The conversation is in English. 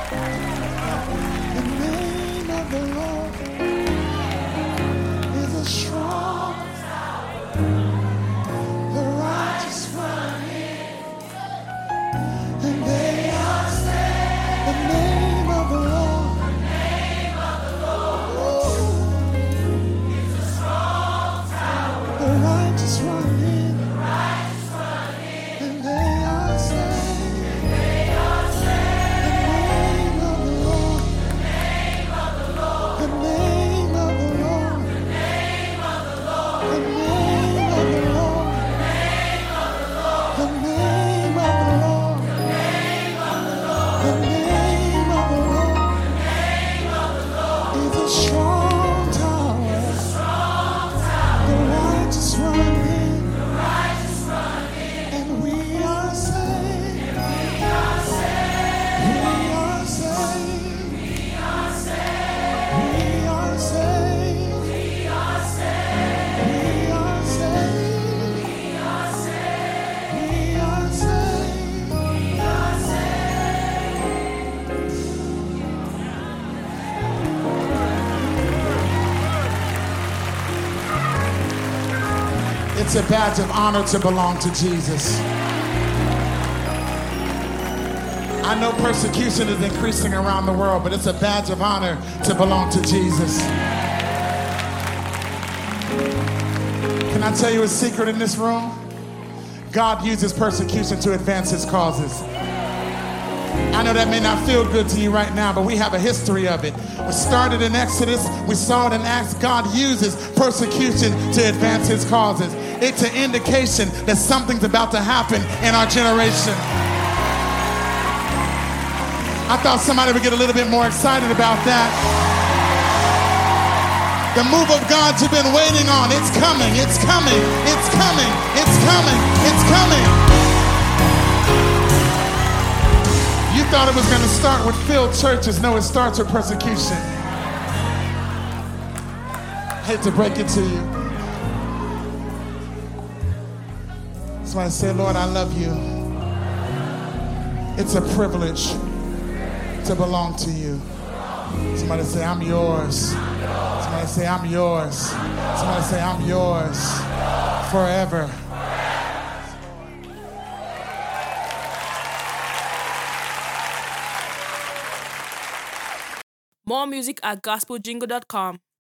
The name of the Lord is a strong tower. The righteous run in, and they are saved. The name of the Lord is a strong tower. The righteous run in, and they are saved. The name of the Lord. The name of the Lord. The name of the Lord. The name of the Lord is a strong tower. The righteous run in, and we are saved. We are saved. We are saved. We are saved. We are saved. We are saved. We are saved. We are saved. It's a badge of honor to belong to Jesus. I know persecution is increasing around the world, but it's a badge of honor to belong to Jesus. Can I tell you a secret in this room? God uses persecution to advance his causes. I know that may not feel good to you right now, but we have a history of it. We started in Exodus, we saw it in Acts. God uses persecution to advance his causes. It's an indication that something's about to happen in our generation. I thought somebody would get a little bit more excited about that. The move of God you've been waiting on, it's coming, it's coming, it's coming, it's coming, it's coming. You thought it was going to start with filled churches. No, it starts with persecution. I hate to break it to you. Somebody say, Lord, I love you. It's a privilege to belong to you. Somebody say, I'm yours. Somebody say, I'm yours. Somebody say, I'm yours forever. More music at gospeljingle.com.